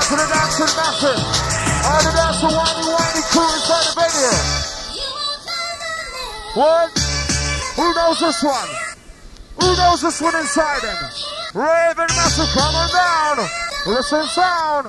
to the dancing massive. All the dancing whiny crew inside the venue. What? Who knows this one? Who knows this one inside him? Raven Massive, come on down. Listen sound.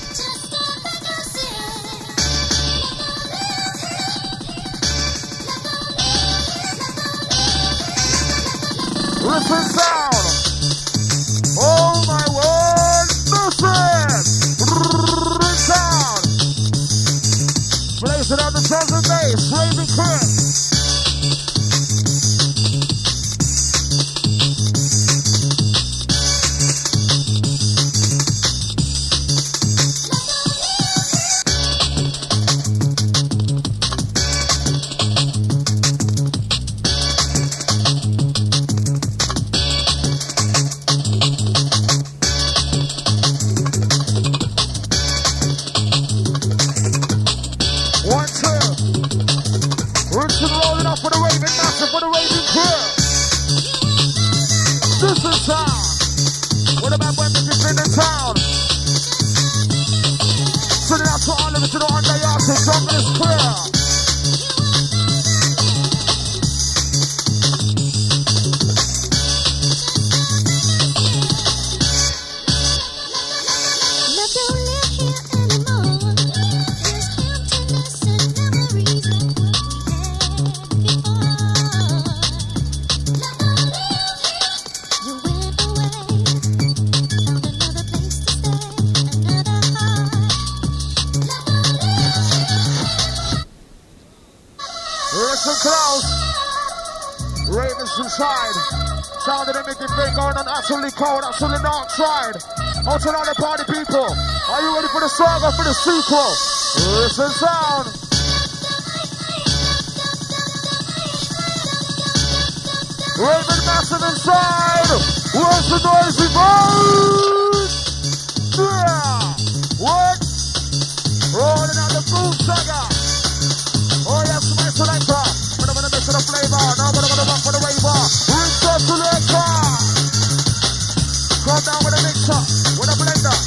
Listen sound. Oh my word. Listen. Sound. Blazing on the drums and bass. Raven Chris. Absolutely cold, absolutely not tried. Out to all the party people. Are you ready for the saga, for the sequel? Listen sound. Raven Massive inside. Where's the noisy voice? Yeah. What? Rolling out the boom saga. Oh yes, my selector. But I'm gonna mix the flavor. Now I'm gonna rock for the raver. Rinse the selector. Come down with a mixer, with a blender.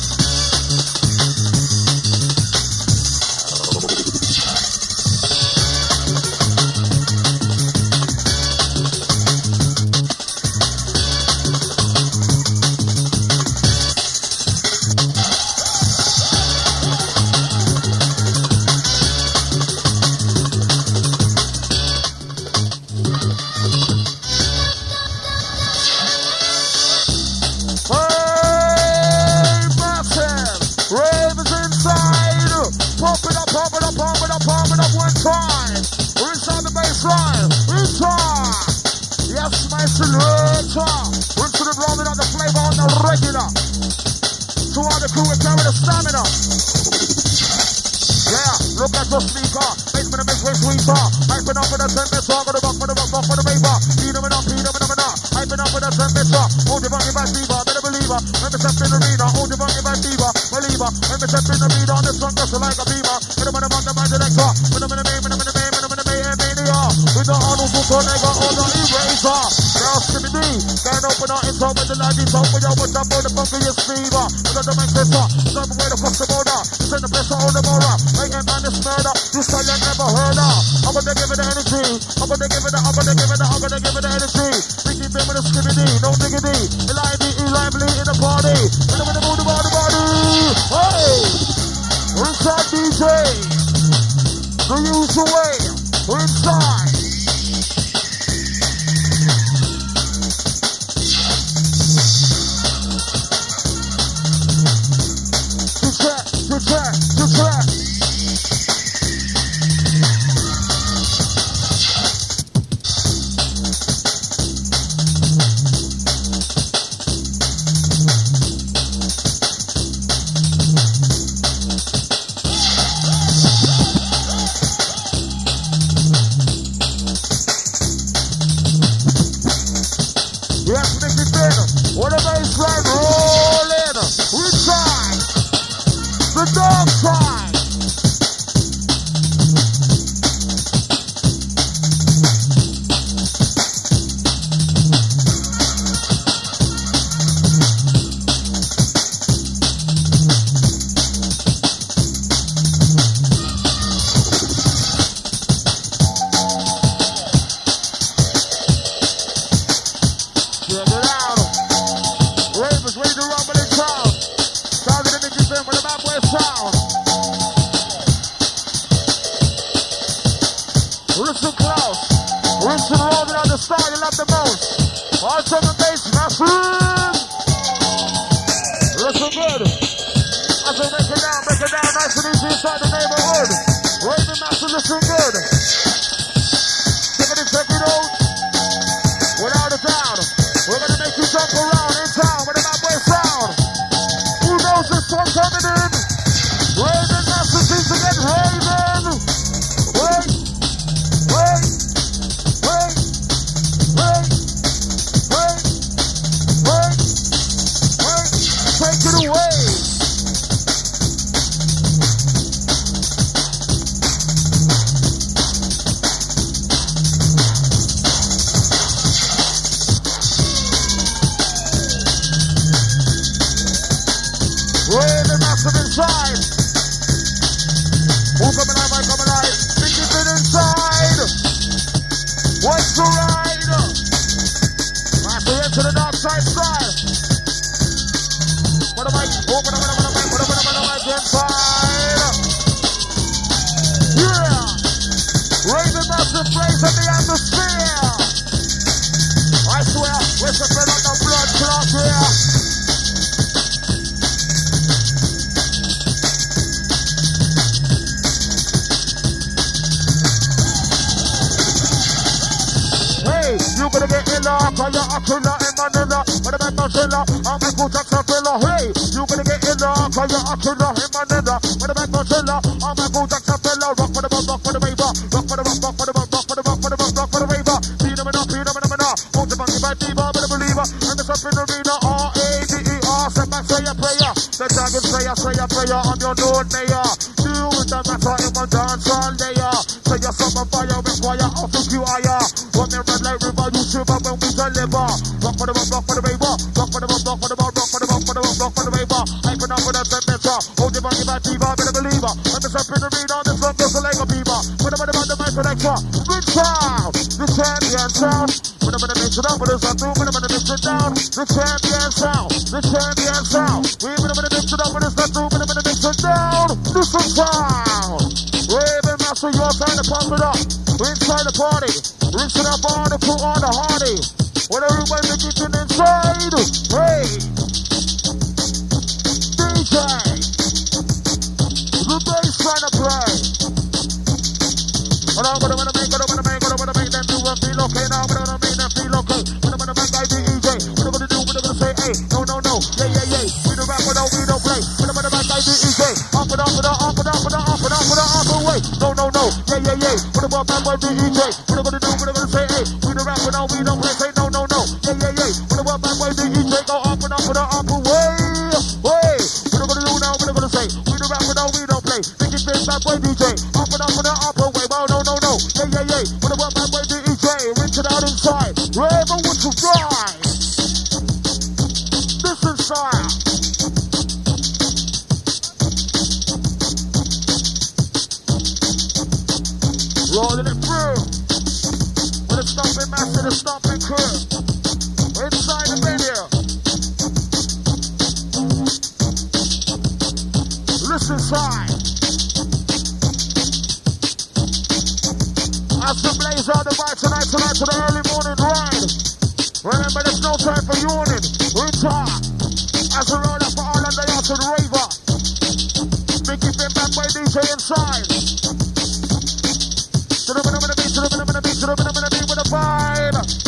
All seven bass, massive. Listen good. As we break it down, nice and easy inside the neighborhood. Raven Massive, listen good. Check it out. Without a doubt, we're gonna make you jump around in town with a bad boy sound. Who knows this one coming in? Raven Massive seems to get Raven. Wait. Take it away. Raven Massive inside. Who's coming alive? Think it's inside. What's the ride? Massive into the dark side style. Put a mic inside. Yeah. Raven Massive plays in the atmosphere. I swear, we're suffering on the blood clot here. You gonna get illa, cause you're a killer in Manila. But I'm not killer, I'm a good killer. Hey, you gonna get illa, cause you're a killer in Manila. But I'm not killer, I'm a good killer. Rock for the bump, rock for the waver. Rock for the bump, rock for the bump, rock for the bump, for the bump, rock for the waver. Phenomena. Hold the monkey by diva, but a believer. And the up in the arena, R-A-D-E-R. Step back, say a prayer. The dragon say a prayer on your Lord Mayor. Do with the matter in my dance all layer. Say your summer fire, require off the QIR. When they red like river, you shiver when we deliver. Rock for the bump, rock for the waver. Rock for the bump, rock for the bump, rock for the bump, for the bump, rock for the waver. Hyping up with a temperature. Hold your monkey by diva, but a believer. And the up in the arena, this one goes like a beaver. Put them on the mic selector. Good sound, the champion sound. Put them in the mix it up, but it's not through. Put them in the mix it down. The champion sound, the champion sound. We put them in the mix it up, but it's not through. Put them in the mix it down. Listen sound. Raven Massive, your time to pump it up. We're inside the party. Rinsing up all the put on the hardy. When everybody be getting inside. Hey, DJ, the bass trying to play. What I'm gonna make them do and feel okay now. What I'm gonna make them feel okay. What I'm gonna make I DJ. What I'm gonna do, what I'm gonna say, hey, no. Yeah. We don't rap, we don't play. What I'm gonna make I DJ. Up and away. No. Yeah. What about my boy DJ? What I'm gonna do, what I'm gonna say, hey, we don't rap, we don't play. Say no. Yeah. What about my boy DJ? Go up and away. Hey, what I'm gonna do now, what I'm gonna say, we don't rap, we don't play. Think it's been my boy DJ. Up and away. Well, no. Yeah. What about my boy DJ? Rinse it out inside. Raven, what you ride? This inside. Rolling it through. With a stomping master, the stomping crew. Inside the video. Listen side. As the blaze out the bike tonight to the early morning ride. Remember, there's no time for yawning. We're top. As we roll up for all and they are to the raver. Mickey Finn back by DJ inside. To the beat with a vibe.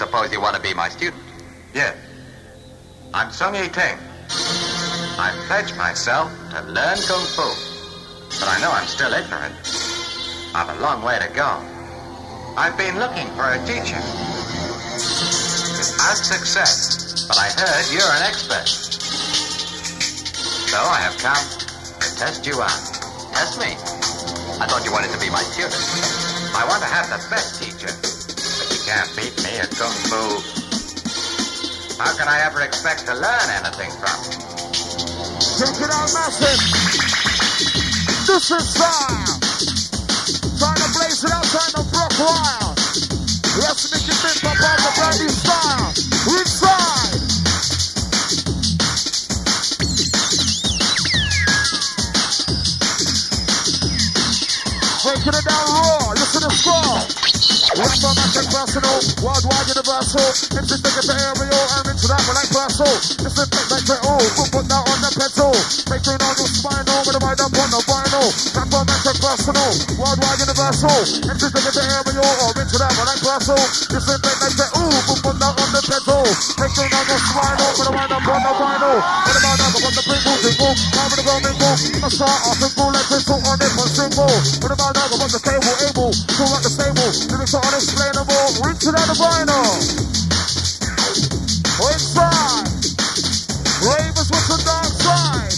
suppose you want to be my student? Yes. I'm Sung Yi Ting. I pledge myself to learn Kung Fu. But I know I'm still ignorant. I've a long way to go. I've been looking for a teacher. Without success, but I heard you're an expert. So I have come to test you out. Test me? I thought you wanted to be my student. I want to have the best teacher, but you can't beat me at Kung Fu. How can I ever expect to learn anything from you? Take it out, massive. This is style. Trying to blaze it out, trying to brook wild. Let's make it fit up on the brandy style. Inside. Breaking it down raw. Listen to score. One for magic personal, worldwide universal. Interesting at the aerial, I'm into that one like personal. Listen like the put that on the pedal. Making on your spinal, with a ride up on the vinyl. That for magic personal, worldwide universal. Interesting at the aerial, I'm into that one like personal. Listen like the put that on the pedal. Making on your spinal, with a ride up on the vinyl. With a ride up on the big jingle, time to go mingle. I start off and go like this, so on it for single. With a ride up on the table, able to rock the stable. Lyrics are unexplainable, rinse it out the vinyl. Inside, Ravens with the dark side.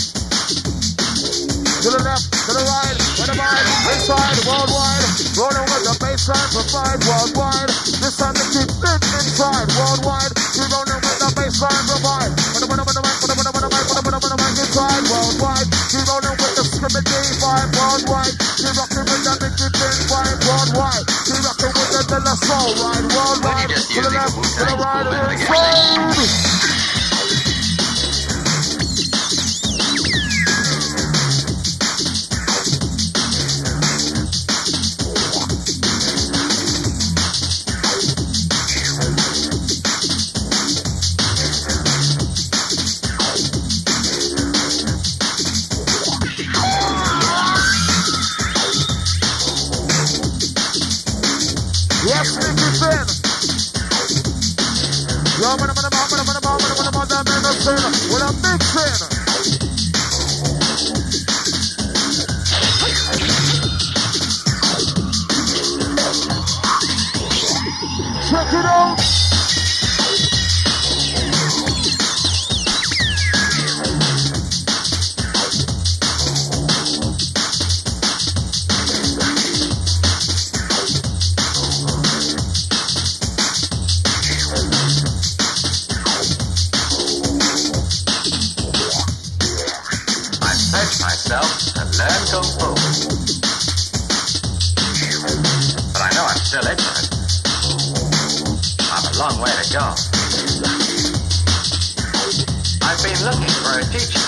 To the left, to the right, to the right, inside, worldwide. Rolling with the baseline, provide worldwide. This time they keep it inside, worldwide. Keep rolling with the baseline, provide. Inside, worldwide. Keep rolling with the scrimmage vibe, worldwide. Keep rocking with the Mickey Big vibe, worldwide. Keep rocking with the De La Soul ride, worldwide. To the left, to the right, inside. When I'm mixing. Check it out. Kung Fu. But I know I'm still ignorant. I've a long way to go. I've been looking for a teacher.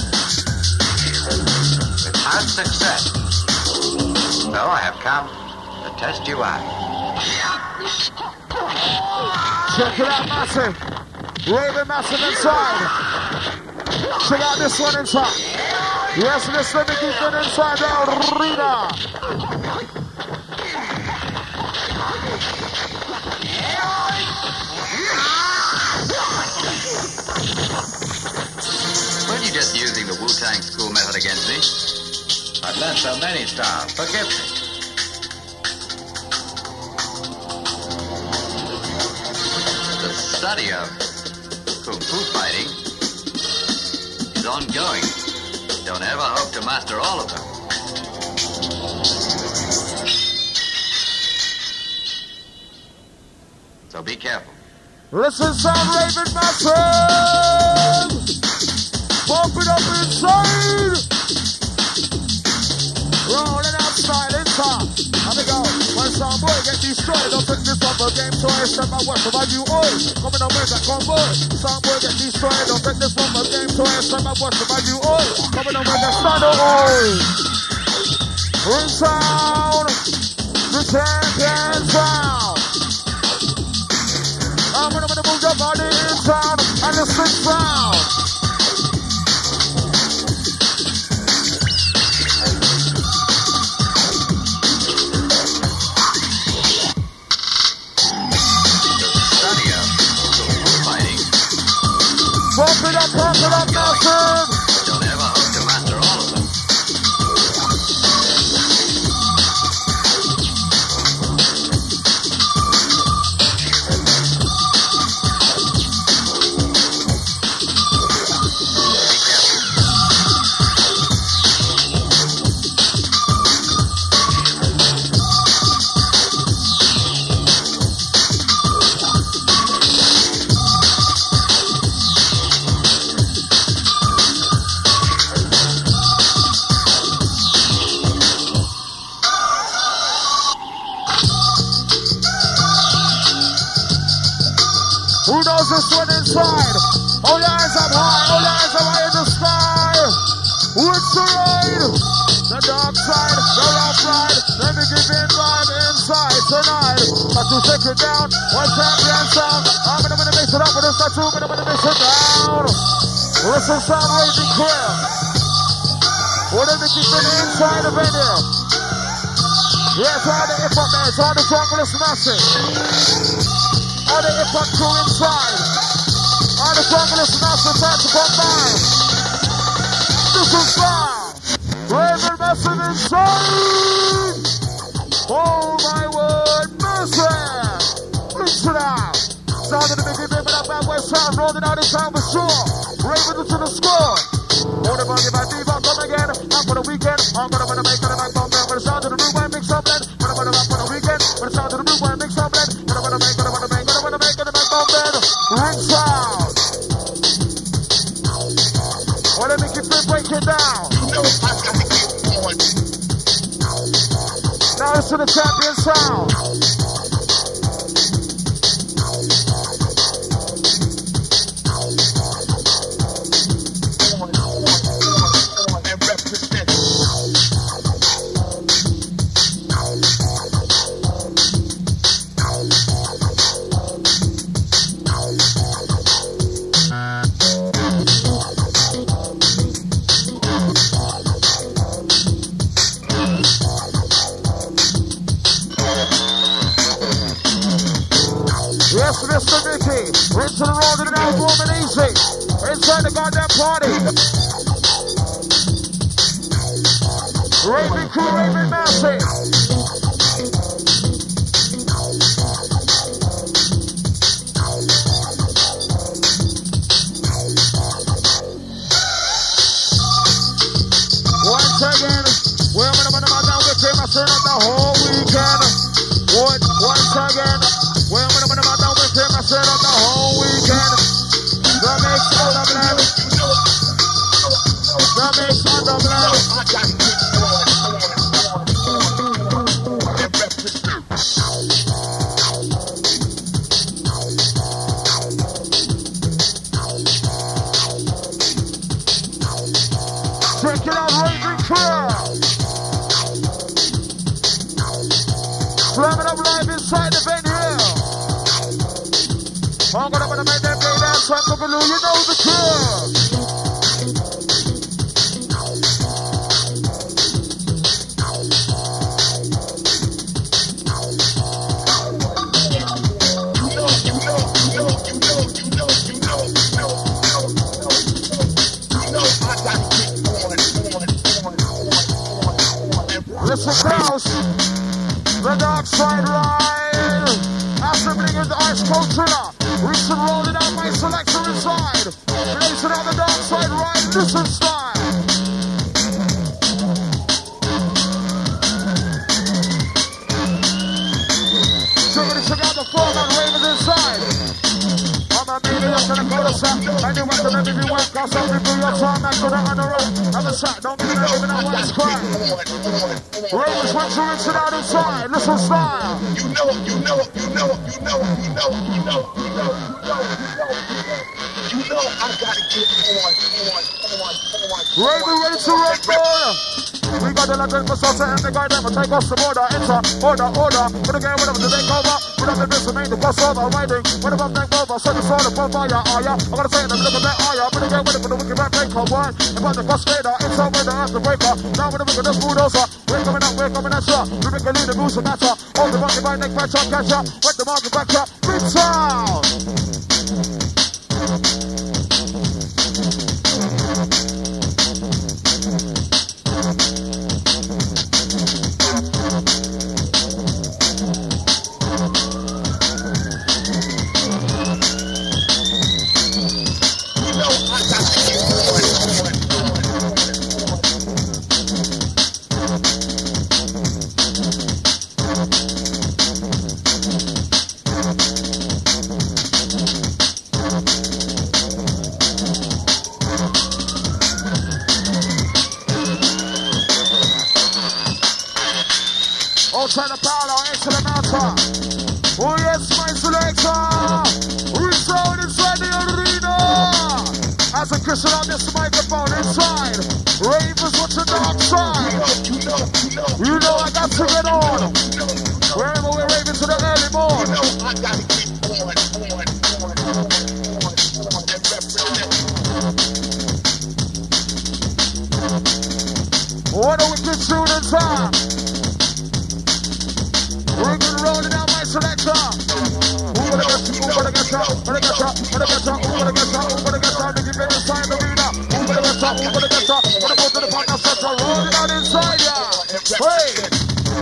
Without success. So I have come to test you out. Check it out, Massive. Raven Massive inside. Check out this one inside. Yes, listen to keep it inside the arena. Weren't you just using the Wu-Tang school method against me? I've learned so many styles. Forgive me. The study of Kung Fu fighting is ongoing. Don't ever hope to master all of them. So be careful. Listen, some Raven Massive! Bump it up inside! Rolling outside, inside. How we go? When some boy get destroyed, don't take this up a game toy. Step my work about you all. Coming on with that convoy. Some boy get destroyed, don't take this from a game toy. Step my work about you all. Coming on with that standard oil. In sound, the champion sound. I'm gonna move your body in sound and the sick sound. Pump it up, massive. Don't ever hope to master all of them. Who knows this one inside? Hold your hands up high in the sky. What's the ride? The dark side, the rough ride. Let me give in vibe inside tonight. Got to take it down, one champion sound. I'm gonna mix it up with this tattoo, but I'm gonna mix it down. Listen, sound raging clear. Whatever keep it inside the venue. Yeah, it's all the hip-hop man, it's all the junglist massive. All the hip-hop crew inside. All the junglist massive time to combine. This is fire. Raven massive inside. Oh my word, massive. Mix it out. Sound of the big baby, that bad boy sound rolling out in time for sure. Raven to the score. Hold the buggy by Diva, come again. Up for the weekend. I'm gonna make it a back bump. When the sound of the room, I mix up blend. When I'm gonna rap for the weekend. When the sound of the room, I mix up blend. When I'm gonna make it a back bump. Ring sound. Well, let me keep it break it down. Now listen to the champion sound. Yes, Mr. Nicky. Into the road and now warm and easy. Inside the goddamn party. Raven crew, Raven massive. Once again, we're gonna down with him. I said the whole weekend. Once again, we're gonna down with him. I said the whole weekend. The mix on the blend. The mix on the blend. Check it out, Raging Clear. Slamming up live inside the venue. I'm gonna make them play that song, Boogaloo, you know the truth. Listen close, the dark side ride. After bringing the ice cold thriller, reach and roll it out, my selection inside. Blazing on the dark side ride, listen style. Check out the floor, man, Ravens inside. I'm a baby, I'm gonna go to shop. I do what the baby be work, I'll sell me through your time, I'm gonna on the road. Have a shot, don't give it up, even I want to cry. Ravens, once you reach it out inside, listen style. You know I gotta get on. Raven, ready to rumble. We got the legend for Salsa and the guy that will take us some order. Enter, order. Gonna get rid of the takeover. Put up the business, make the bus over. Riding, when I'm take over. Send the sword upon fire, are ya? I'm gonna say it, I'm gonna bet, are ya? Gonna get rid of the wicked rap takeover. If I'm the bus fader, it's over the earth, the breaker. Now we're the wicked bulldozer. We're coming at ya. We make a lead, the goose and matter. Hold the rocket by neck, catch ya. Wet the market back up. Big sound. outside the parlor, into the mountain. Oh yes, my selector. We sound inside the arena. As a Christian on this microphone inside. Ravens, what's the dark side? You know I got to get on. Wherever we're raving to the early morning. You know I gotta get on and represent. What a wicked tune in time. We're gonna roll it out, my selector. Who gonna get you? Who gonna get you? Who gonna get you? Who gonna get you? Who gonna get you? Who gonna get you? Did you get inside the arena? Who gonna get you? Who gonna get you? Wanna go to the partner center? Roll it out inside ya. Hey.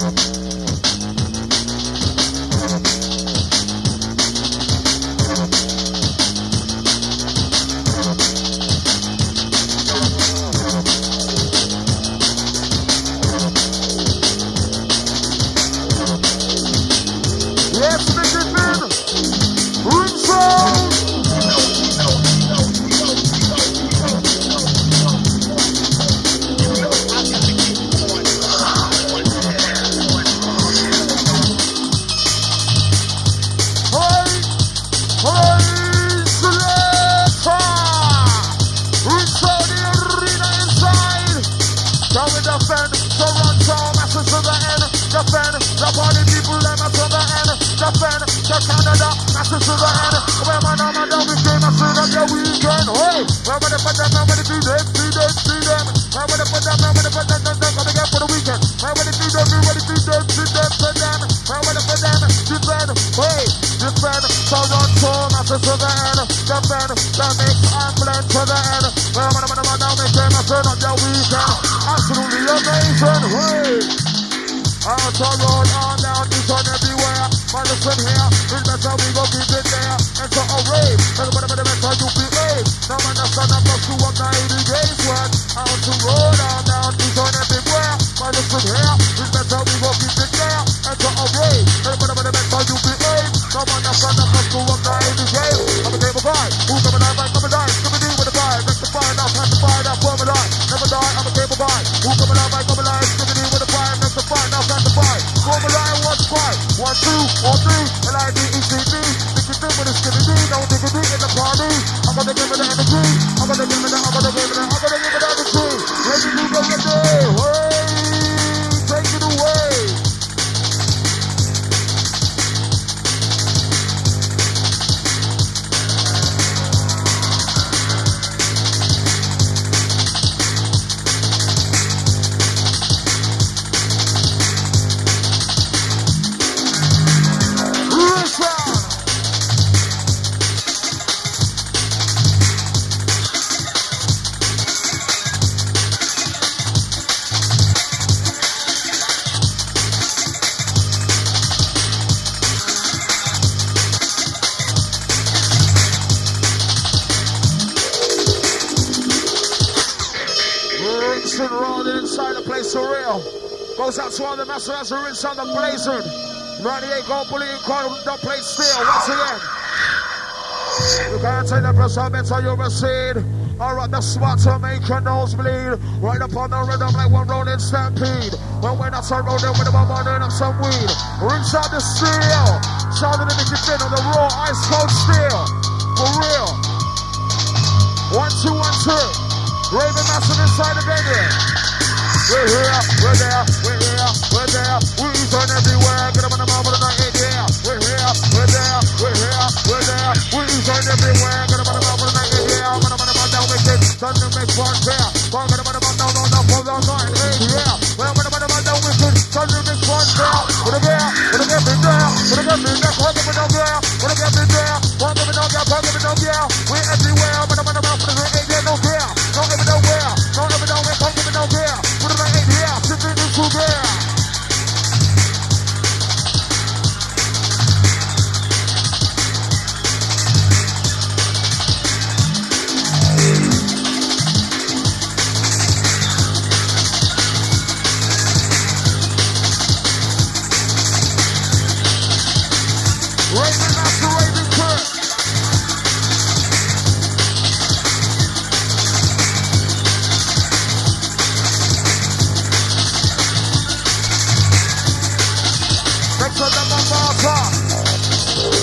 Goes out to all the masters as we rinse on the blazing. 98 gold bully and call the plate still. Once again. You can't take the pressure, better you recede. Alright, the spot to make your nose bleed. Right up on the rhythm like one rolling stampede. When we're not so rolling with them, I'm burning up some weed. Rinse out the steel. Shouting in the kitchen on the raw ice cold steel. For real. 1, 2, 1, 2. Raven massive inside the venue. We're here, we're there, we're here, we're there. We turn everywhere, get them on the mouth of the night, yeah. We're here, we're there, we're here, we're there. We turn everywhere, get them on the mouth of the night, yeah. I'm gonna mouth down with it, turn them make one fair. Get them on the mouth down on the phone down night, yeah. We're gonna mouth down with it, turn them make one fair. Put a bear, put a get me there, put a get me there, put a get me down there, put a get me there, put a get me down there, put a get me down there. We're everywhere, but I'm on the mouth of the night, yeah, no fear. Don't let me nowhere, don't let me nowhere, don't let me nowhere. Put it right here, sit it into there.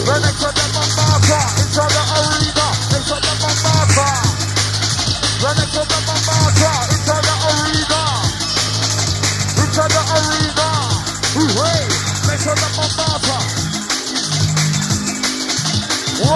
We're next to the Mombasa, into the arena, next to the Mombasa. We're next to the Mombasa, into the arena, into the arena. Hey, next to the Mombasa. 1, 2, 3, 4.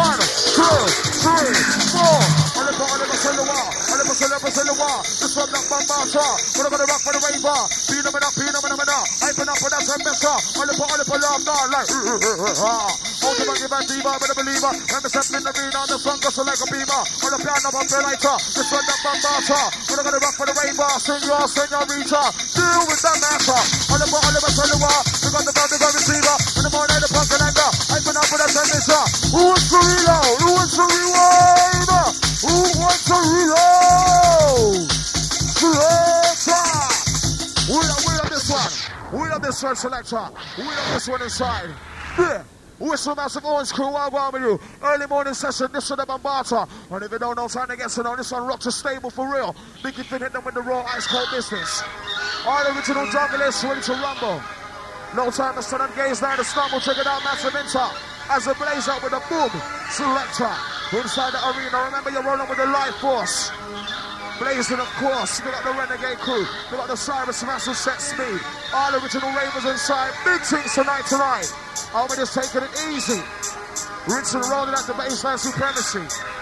This one not Mombasa. We're gonna rock for the raver. Phenomena. Hyping up for that semester. On the love now, like. Hold the buggy back, diva, but a believer. And the step in the arena, the sun goes like a beamer. On the piano, on the lighter. This one not Mombasa. We're gonna rock for the raver. Senorita. Deal with that matter. On the bottom of the war. We got the band, we got the receiver. In the morning, the punk and anger. Hyping up for that semester. Who wants to reload? Who wants to rewind? Who wants to reload? Selector! We love this one. We love this one, Selector. We love this one inside. Yeah. Whistle Massive Orange Crew, wild one with you. Early morning session, this one the Bombata. And if you don't know, time to get to know, this one rocks a stable for real. Think you can hit them with the raw ice cold business. All the original junglists ready to rumble. No time to stand and gaze down the stumble, check it out, Massive Inter. As a blaze up with a boom, Selector. Inside the arena, remember you're rolling with the life force. Blazing, of course. We got the Renegade crew. We got the Cyrus Massive Set Speed. All original ravers inside. Big things tonight. I'll be just taking it easy. Rinse and rolling at the baseline supremacy.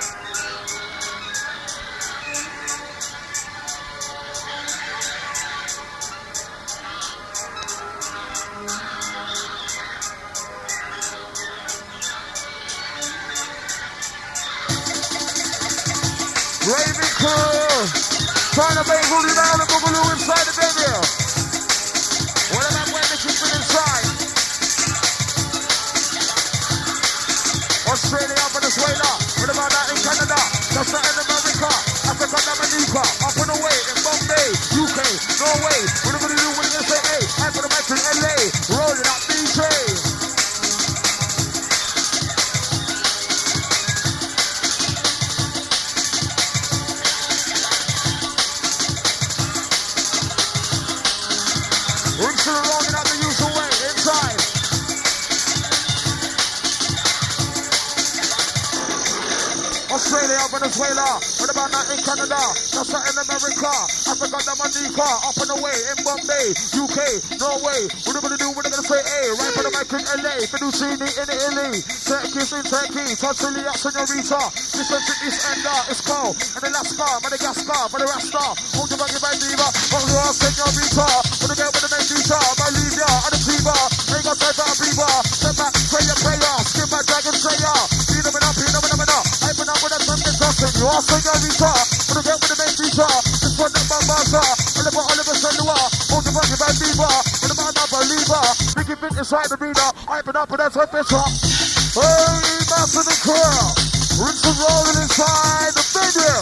Raving crew, trying to make Rudy down and Boogaloo inside the venue. What about when they keep it inside? Australia, Venezuela, what about that in Canada? That's that in America, Africa, Dominica, up and away in Bombay, UK, Norway. What are we gonna do? What are we gonna say? Hey, I'm gonna make it in LA, rolling up DJ. Rinse and rolling out the usual way, inside. Australia, Venezuela, what about that in Canada? That's that in America, Africa, Dominica, up and away in Bombay, UK, Norway. What are we gonna do? What are we gonna say? Hey, right for the mic in LA, Fedusini in Italy, Turkey's in Turkey, Tanzania, Senorita, this is East Ender, it's cold, and Alaska, Madagascar, Madagascar, hold the buggy by Diva, hold your Senorita, what the girl with the name Dita, Bolivia, Antigua, ain't got time for a Viva, step back, prayer, skip my dragon slayer, phenomena, hyping up with that something Justin, you are Senorita, what the girl with the name Dita, this one that Bombasa, Oliver Senua, hold the buggy by Diva, what about that Believer, Nicky Fit inside the arena, hyping up with that something Hey, Massive and Curl, rinse and rolling inside the venue.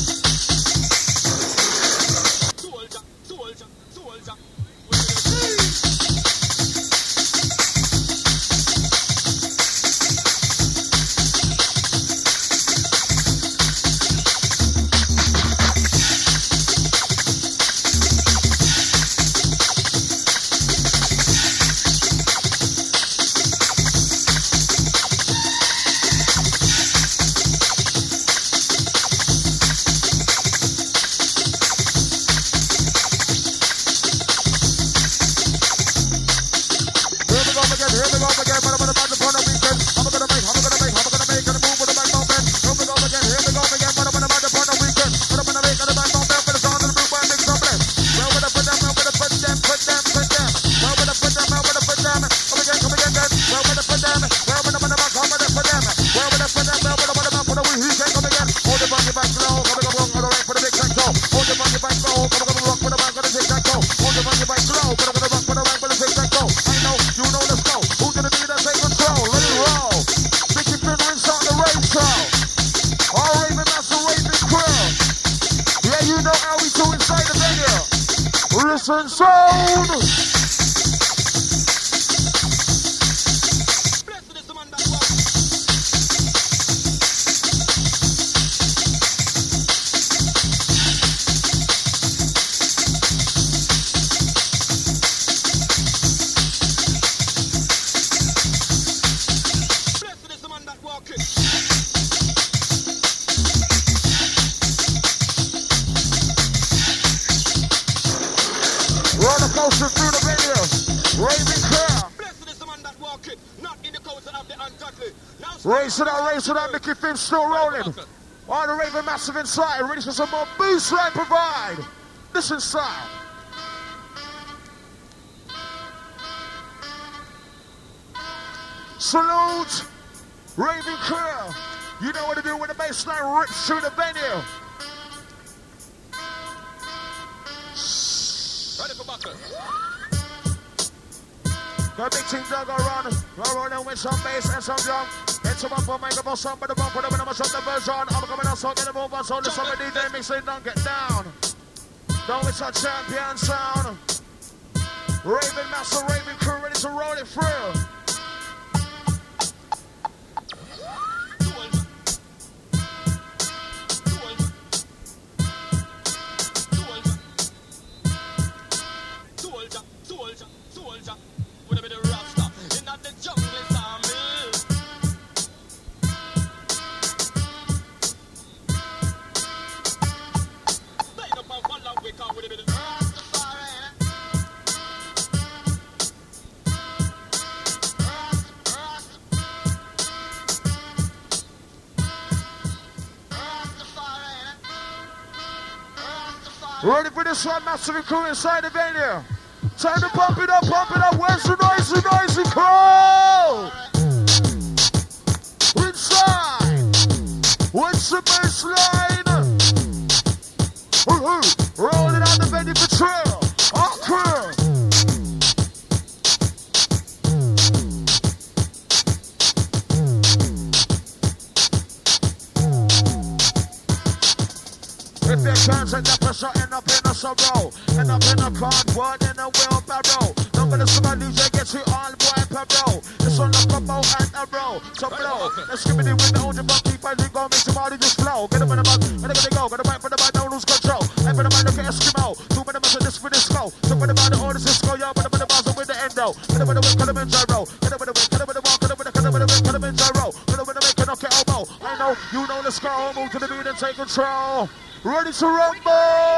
Listen, sound! Race it out, Mickey Finn still rolling. All the Raven Massive inside, ready for some more boost line provide. This inside. Salute, Raven crew. You know what to do when the baseline rips through the venue. Ready for buckle. Got big team dog around and with some bass and some drum. Get some up on microphone, some of the bump, put them in the shut the version. I'm coming out, so get them over, so the summer DJ mix it, don't get down. Don't miss our champion sound. Raven Master, Raven crew, ready to roll it through. Ready for this one, Massive crew inside the venue. Time to pump it up, where's the noisy crowd? Inside, what's the baseline? Rolling out the venue for trail, our crew. If your turns and the pressure end up in a sorrow, end up in a cardboard in a wheelbarrow. Don't let somebody DJ get you all boy per bro. This one like a bow and a row. So blow, let's give it with the old buck. Keep on go, make somebody just flow. Get them in the mug, and they're gonna go. Got a bite for the bite, don't lose control. I put them on the Eskimo. 2 minutes of this for this go. So put them on the order, Cisco, yo. Put them in the bars with the endo. Put them in the way, cut them in gyro. Cut them in the way, cut them in the wall, cut them in the way, cut them in gyro. Put them in the way, cut them elbow. I know, you know, let's go. Move to the beat and take control. Ready to rumble!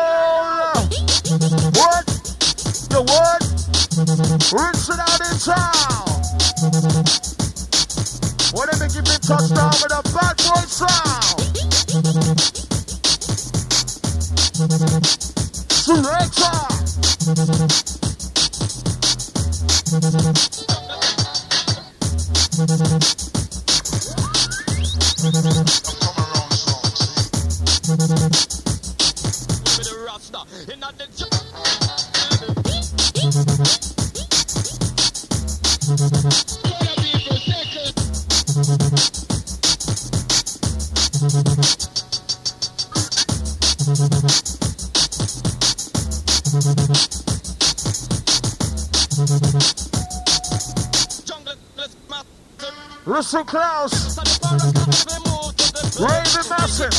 What? The what? Rinse it out in town! What if make you been touchdown with a bad boy sound? Selector! Listen close. Raven Massive.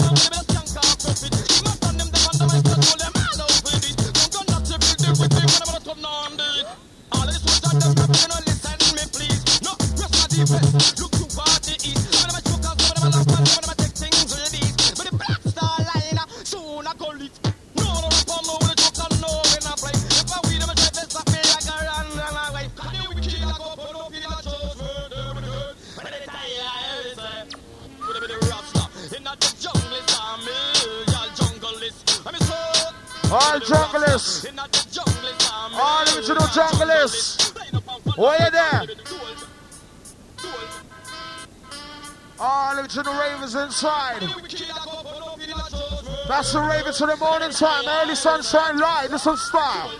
All junglers, all original junglers, where you there? All original ravens inside. That's the raven to the morning time, early sunshine light, this one style.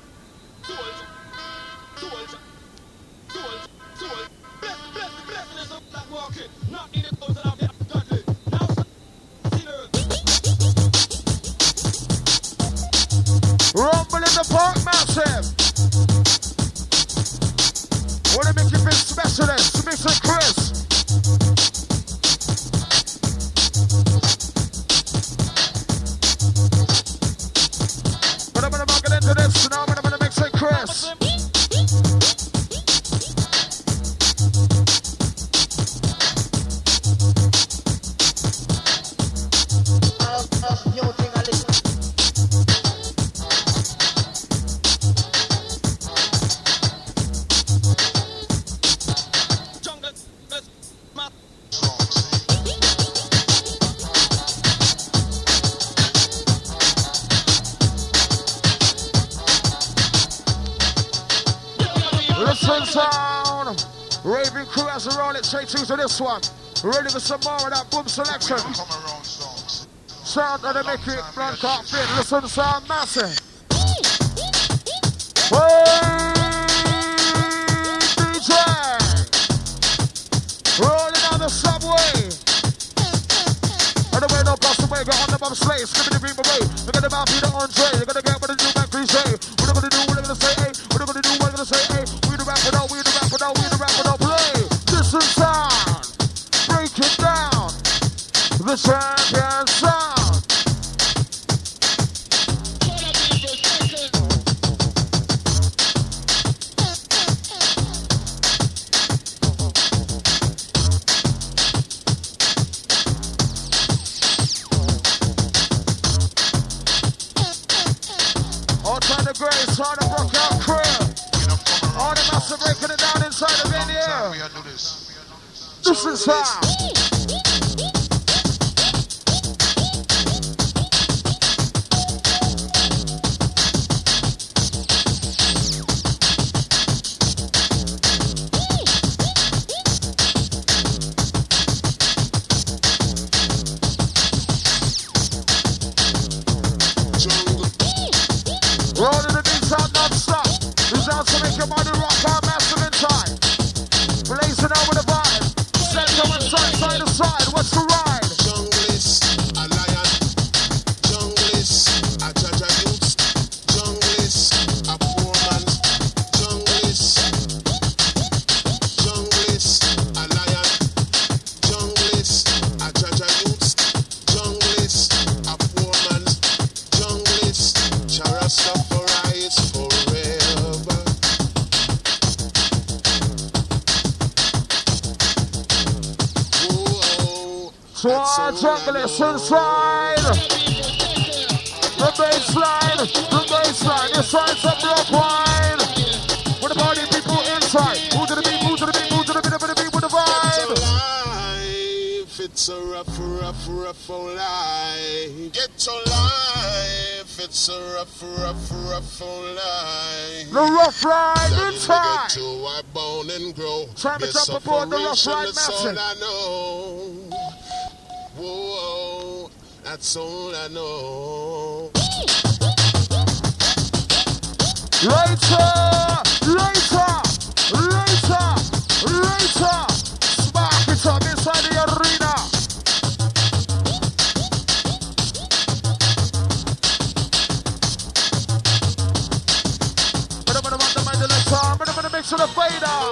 Rumble in the park, Massive. Wanna make you feel specialist, Mr. Chris. But I'm gonna get into this, now I'm gonna mix it, Chris. Listen sound. Raving crew has a roll it straight through to this one. Ready for some more of that boom selection. Sound of the Mickey Blunt can't fit. Listen sound massive. Hey, DJ. Rolling on the subway. On the way, no pass away. Go on the bum slave. Skipping the green beret. Look at the mouth, be the entree. You're gonna get what the new man cliche. What are gonna do? What are gonna say? Hey. What are gonna do? What are gonna say? Hey. We the rapper, no. We the rapper, no. We the rapper, no. Play. Listen sound. Break it down. The champion sound. Grace, trying to rock out crib. All the massive breaking it down inside the venue. This is how. Rolling the beats out non-stop. Who's out to make your body rock out massive in time? Blazing out with a vibe. Center and side to side. What's the ride? Junglist, a lion. Junglist, a Jaja youth. Junglist, a poor man. Junglist, a lion. Junglist, a Jaja youth. Junglist, a poor man. Junglist, Charasta. Junglist inside. The baseline, inside some block wine. With the party people inside. Move to the beat, move to the beat, move to the beat, with the vibe. It's a rough life. Get your life. It's a rough life. The rough ride inside. Get you I bone and grow. Time to jump aboard the rough ride massive. That's all I know. Whoa, that's all I know. Later. Spark it up inside the arena. But I'm gonna mix with the fader.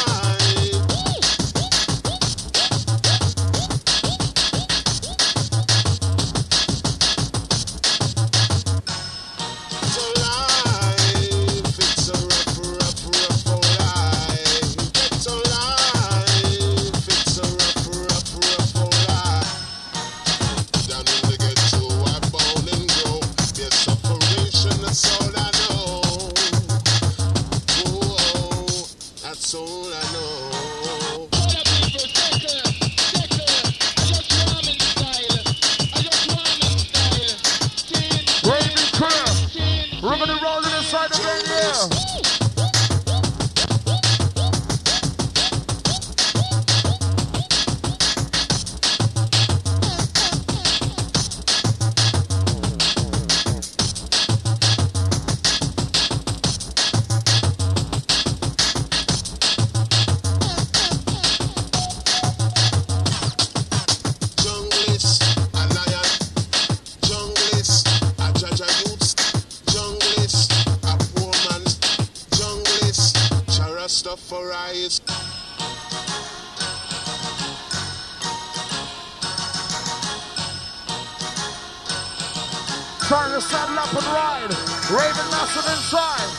Trying to saddle up and ride. Raven massive inside.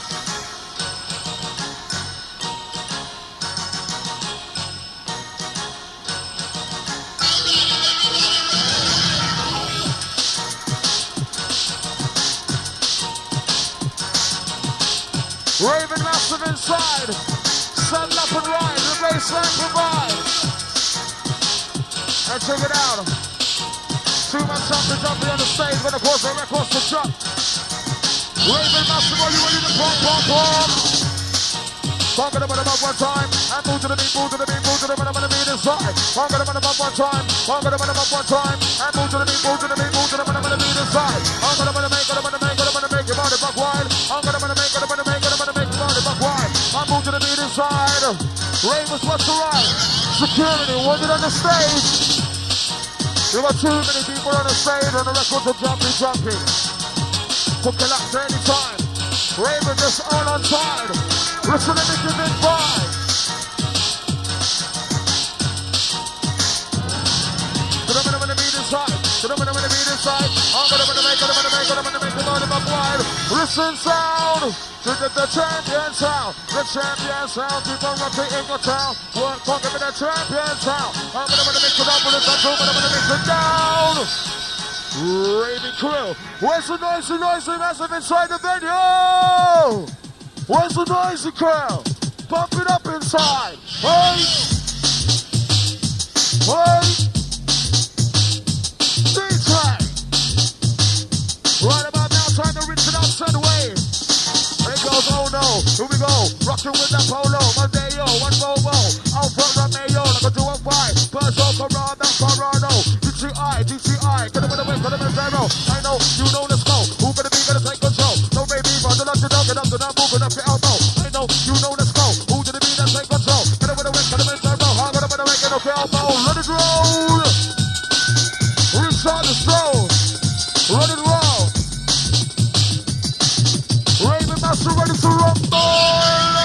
Raven massive inside. Saddle up and ride. The baseline provides. And check it out. 2 months after jumping on the stage, but of course the records to jump. Raven massive, are you ready to pump? I'm gonna run about one time. And move to the beat, move to the beat, move to the rhythm of the beat inside. I'm gonna run about one time. I'm gonna run about one time. And move to the beat, move to the beat, move to the rhythm of the beat inside. I'm gonna make your body buck wild. I'm gonna make your body buck wild. I move to the beat inside. Ravens, what's the right? Security, was it on the stage? There were too many people on the stage and the records are jumping. So collapse anytime. Raven just all on time. Listen to me, give it vibe. To the minute when the beat inside. To the minute when the beat inside. I'm gonna make the body buck wild. Listen sound. To the champion sound. The champion sound. People rocking in your town. Work talking with the champion sound. I'm gonna mix it up with the control, but I'm gonna mix it down. Raven Crew. Where's the noisy massive inside the venue? Where's the noisy crowd? Pump it up inside. Hey! Hey! DJ! Right about now, time to rinse it out, send away. It goes, oh no, here we go. Rocking with the polo, Mondeo, one Volvo. Alpha Romeo, like a 215. Peugeot, Corrado, DCI. Get him in the way, get him in zero. I know, you know, let's go. Who gonna be gonna take control? No baby, but the luck to dog, get up to that, moving up your elbow. I know, you know, let's go. Who gonna be gonna take control? Get him in the way, get him in zero. I'm gonna make it up your elbow. Let it roll. Restart the stroll. Let it roll. Raven Master ready to rumble.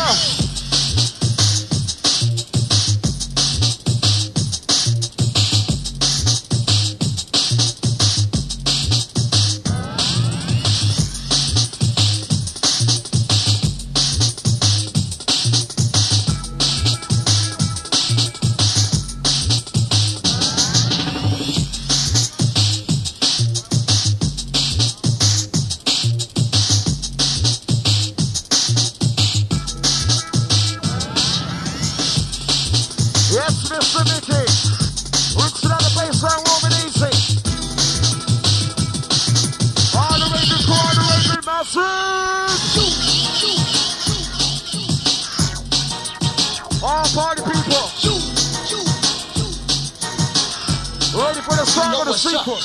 All party people. Ready for the song or the sequel?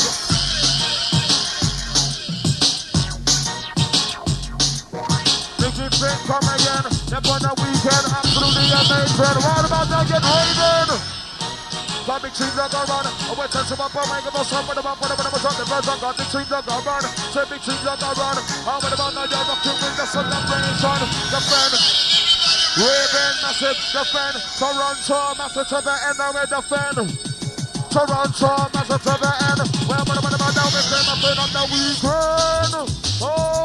Big Fit come again. Yep, on the weekend, absolutely amazing. What about that get Raven? Got big teams that go run. I went to some up, I make a bus up with them up, with them on the first. I got big teams that go run. Say big teams that go run. I'm with them on the you're rocking with the celebration. Defend. Raven, massive, defend. Toronto, massive to the end, now we defend. Toronto, massive to the end. Well, but I'm down with them, I've been on the weekend. Oh.